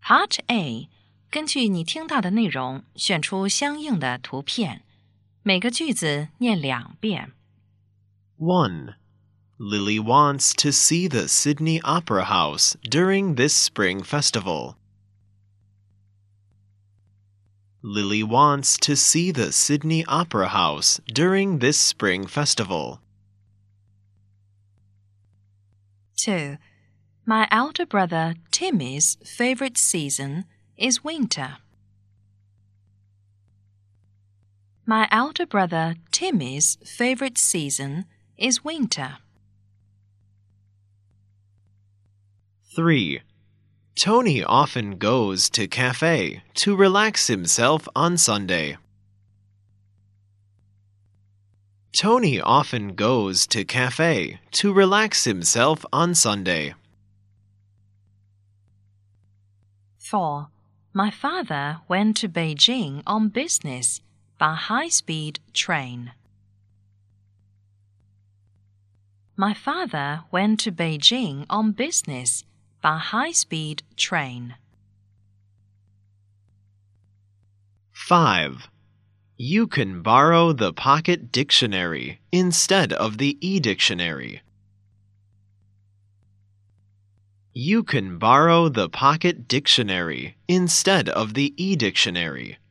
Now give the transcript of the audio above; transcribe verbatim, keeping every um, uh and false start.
Part A， 根据你听到的内容选出相应的图片，每个句子念两遍。 one. Lily wants to see the Sydney Opera House during this spring festival. Lily wants to see the Sydney Opera House during this spring festival. two. My elder brother Timmy's favorite season is winter. My elder brother Timmy's favorite season is winter. three. Tony often goes to cafe to relax himself on Sunday. Tony often goes to cafe to relax himself on Sunday. four. My father went to Beijing on business by high-speed train. My father went to Beijing on business by high-speed train. five. You can borrow the pocket dictionary instead of the e-dictionary. You can borrow the pocket dictionary instead of the e-dictionary.